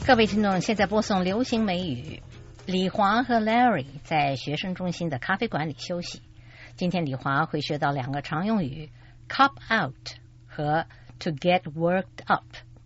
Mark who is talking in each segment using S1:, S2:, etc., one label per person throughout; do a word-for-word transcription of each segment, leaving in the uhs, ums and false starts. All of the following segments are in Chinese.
S1: 各位听众，现在播送流行美语。李华和 Larry 在学生中心的咖啡馆里休息。今天李华会学到两个常用语 cop out 和 to get worked up。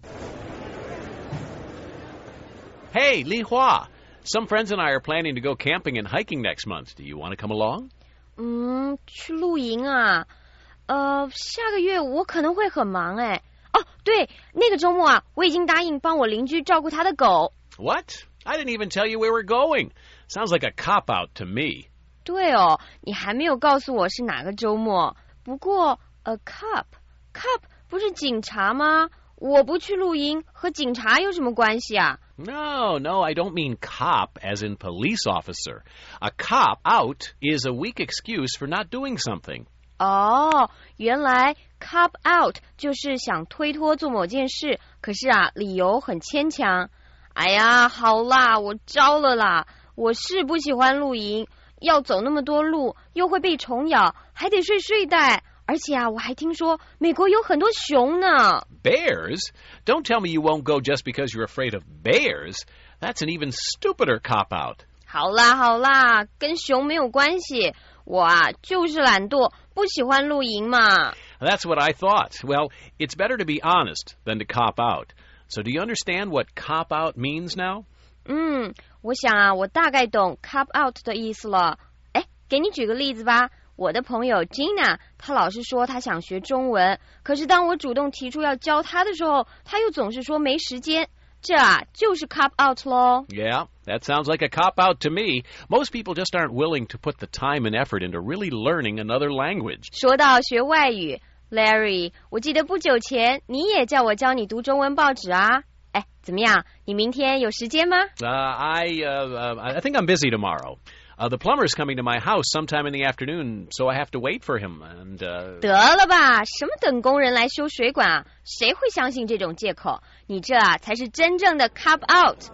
S2: Hey, Li Hua. Some friends and I are planning to go camping and hiking next month. Do you want to come along?
S3: 嗯，去露营啊？呃，下个月我可能会很忙哎。哦，对，那个周末啊，我已经答应帮我邻居照顾他的狗。
S2: What? I didn't even tell you where we're going. Sounds like a cop-out to me.
S3: 对哦，你还没有告诉我是哪个周末。不过 a cop cop 不是警察吗？我不去露营和警察有什么关系啊？
S2: No, no, I don't mean cop as in police officer. A cop-out is a weak excuse for not doing something.
S3: 哦，原来 cop out 就是想推脱做某件事，可是啊，理由很牵强。哎呀，好啦，我招了啦，我是不喜欢露营，要走那么多路，又会被虫咬，还得睡睡袋，而且啊，我还听说美国有很多熊呢。
S2: Bears? Don't tell me you won't go just because you're afraid of bears. That's an even stupider cop-out.
S3: 好啦好啦，跟熊没有关系，我啊就是懒惰，不喜欢露营嘛。
S2: That's what I thought. Well, it's better to be honest than to cop out. So do you understand what cop out means now?
S3: 嗯，我想啊，我大概懂 cop out 的意思了。哎，给你举个例子吧。我的朋友 Gina， 她老是说她想学中文，可是当我主动提出要教她的时候，她又总是说没时间。这啊，就是 cop out 咯。
S2: Yeah, that sounds like a cop-out to me. Most people just aren't willing to put the time and effort into really learning another language.
S3: 说到学外语 Larry， 我记得不久前你也叫我教你读中文报纸啊。哎，怎么样？你明天有时间吗？
S2: Uh, I, uh, uh, I think I'm busy tomorrow. Uh, the plumber's coming to my house sometime in the afternoon, so I have to wait for him. And uh...
S3: 得了吧，什么等工人来修水管啊？谁会相信这种借口？你这啊才是真正的 cop out。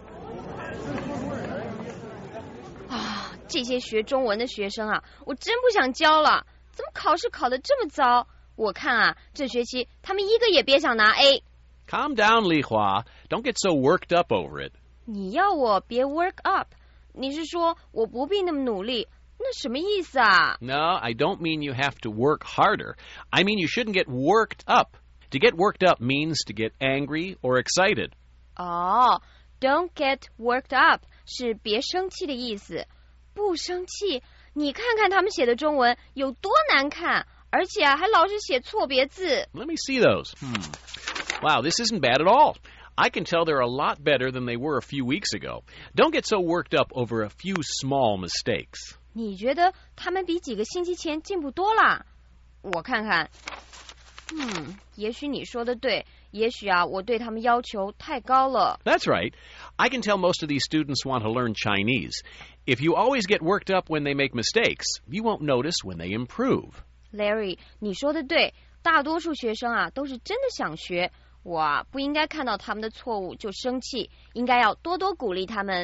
S3: 啊，这些学中文的学生啊，我真不想教了。怎么考试考得这么糟？我看啊，这学期他们一个也别想拿 A。
S2: Calm down, Li Hua. Don't get so worked up over it.
S3: 你要我别 work up， 你是说我不必那么努力？那什么意思啊？
S2: No, I don't mean you have to work harder. I mean you shouldn't get worked up. To get worked up means to get angry or excited.
S3: 哦 don't get worked up 是别生气的意思。不生气？你看看他们写的中文有多难看，而且啊还老是写错别字。
S2: Let me see those. Hmm. Wow, this isn't bad at all. I can tell they're a lot better than they were a few weeks ago. Don't get so worked up over a few small mistakes.
S3: 你觉得他们比几个星期前进步多啦？我看看。嗯，也许你说的对，也许啊我对他们要求太高了。
S2: That's right. I can tell most of these students want to learn Chinese. If you always get worked up when they make mistakes, you won't notice when they improve.
S3: Larry， 你说的对，大多数学生啊都是真的想学，我啊不应该看到他们的错误就生气，应该要多多鼓励他们。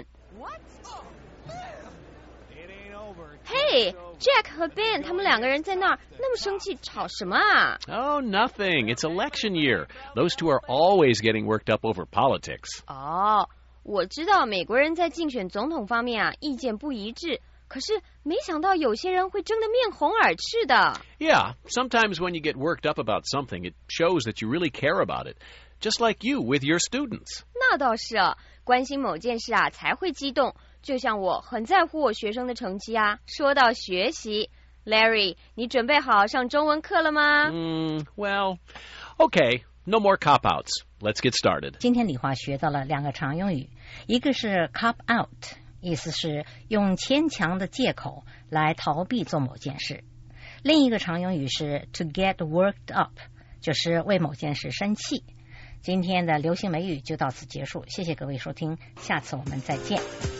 S3: 嘿 Jack 和 Ben 他们两个人在那儿那么生气，吵什么啊？
S2: Oh, nothing. It's election year. Those two are always getting worked up over politics.
S3: 哦，我知道美国人在竞选总统方面啊意见不一致，可是没想到有些人会争得面红耳赤的。
S2: Yeah, sometimes when you get worked up about something, it shows that you really care about it. Just like you with your students.
S3: 那倒是啊，关心某件事啊才会激动，就像我很在乎我学生的成绩啊。说到学习 Larry， 你准备好上中文课了吗？
S2: Mm, well, okay, no more cop-outs. Let's get started.
S1: 今天李华学到了两个常用语，一个是 cop out， 意思是用牵强的借口来逃避做某件事，另一个常用语是 to get worked up， 就是为某件事生气。今天的流行美语就到此结束，谢谢各位收听，下次我们再见。